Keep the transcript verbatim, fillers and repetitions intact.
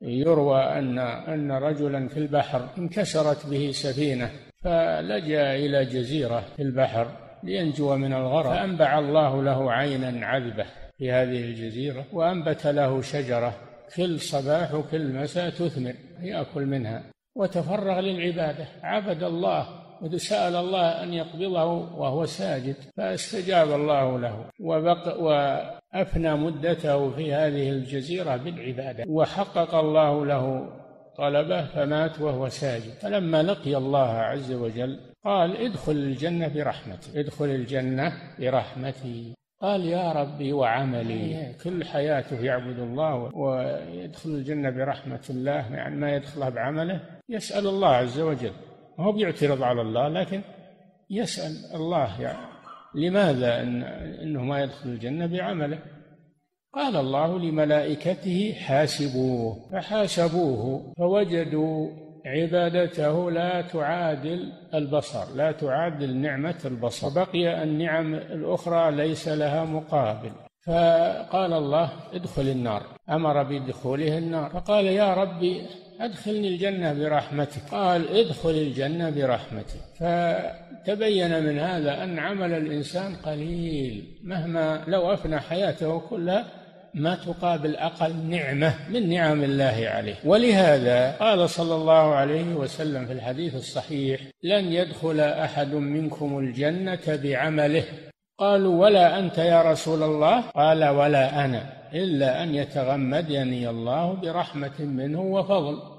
يروى أن أن رجلا في البحر انكسرت به سفينة، فلجأ إلى جزيرة في البحر لينجو من الغرق، فأنبع الله له عينا عذبة في هذه الجزيرة، وأنبت له شجرة كل صباح وكل مساء تثمر يأكل منها، وتفرغ للعبادة، عبد الله وسأل الله أن يقبضه وهو ساجد، فاستجاب الله له وبق وأفنى مدته في هذه الجزيرة بالعبادة، وحقق الله له طلبه فمات وهو ساجد. فلما لقي الله عز وجل قال ادخل الجنة برحمتي، ادخل الجنة برحمتي. قال يا ربي وعملي، كل حياته يعبد الله ويدخل الجنة برحمة الله، يعني ما يدخلها بعمله، يسأل الله عز وجل، ما هو بيعترض على الله لكن يسأل الله يعني لماذا إن إنه ما يدخل الجنة بعمله. قال الله لملائكته حاسبوه، فحاسبوه فوجدوا عبادته لا تعادل البصر، لا تعادل نعمة البصر، وبقي النعم الأخرى ليس لها مقابل. فقال الله ادخل النار، أمر بدخوله النار، فقال يا ربي أدخلني الجنة برحمتك، قال ادخل الجنة برحمتك. فتبين من هذا أن عمل الإنسان قليل، مهما لو أفنى حياته كلها ما تقابل أقل نعمة من نعم الله عليه. ولهذا قال صلى الله عليه وسلم في الحديث الصحيح لن يدخل أحد منكم الجنة بعمله. قالوا ولا أنت يا رسول الله؟ قال ولا أنا، إلا أن يتغمدني الله برحمة منه وفضل.